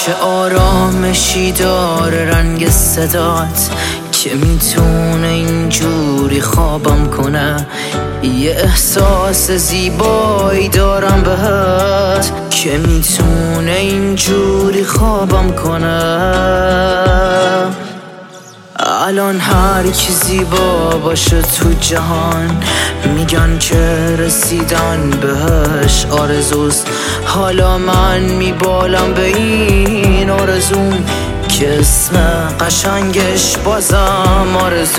چه آرامشی داره رنگ صدات که میتونه اینجوری خوابم کنه. یه احساس زیبایی دارم بهت که میتونه اینجوری خوابم کنه. الان هر کی زیبا باشه تو جهان میگن که رسیدن بهش آرزوست. حالا من میبالم به این آرزوم که اسم قشنگش بازم آرزوست.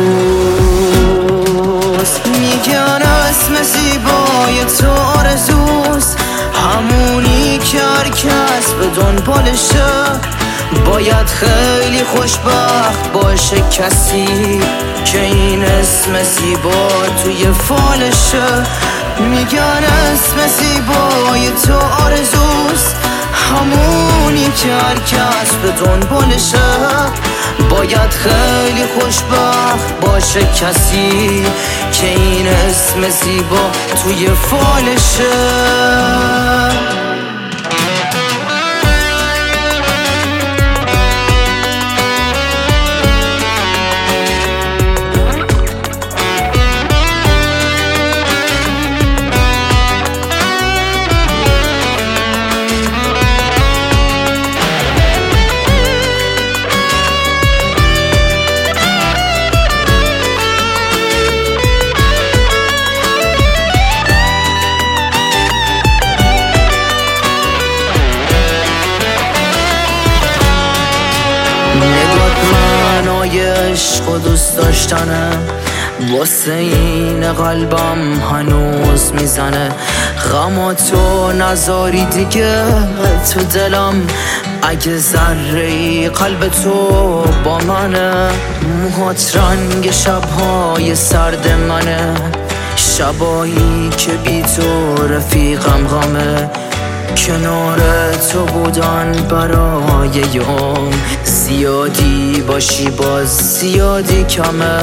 میگن اسم زیبای تو آرزوست، همونی که هر کس به دنبالشه. باید خیلی خوشبخت باشه کسی که این اسم زیبا توی فالشه. میگن اسم زیبای تو آرزوست، همونی که هر کس به دنبالشه. باید خیلی خوشبخت باشه کسی که این اسم زیبا توی فالشه. نگات معنای عشق و دوست داشتنه، واسه این قلبم هنوز میزنه. غماتو نذاری دیگه تو دلم، اگه ذره‌ای قلب تو با منه. موهات رنگ شبهای سرد منه، شبایی که بی تو رفیقم غمه. کنار تو بودن برای یوم، زیادی باشی باز زیادی کمه.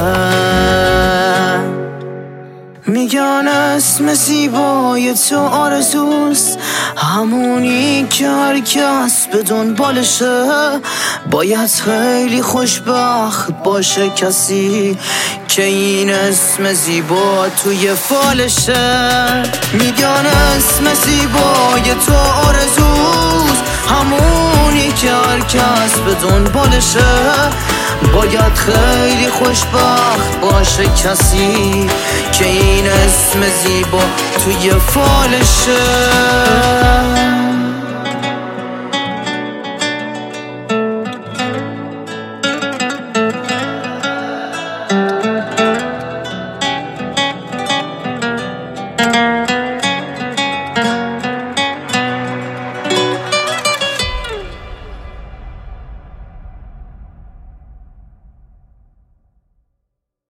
میگن اسم زیبای تو آرزوست، همونی که هر کس به دنبالشه. باید خیلی خوشبخت باشه کسی که این اسم زیبا توی فالشه. میگن اسم زیبای تو آرزوست، همونی که هر کس به دنبالشه. باید خیلی خوشبخت باشه کسی که این اسم زیبا توی فالشه.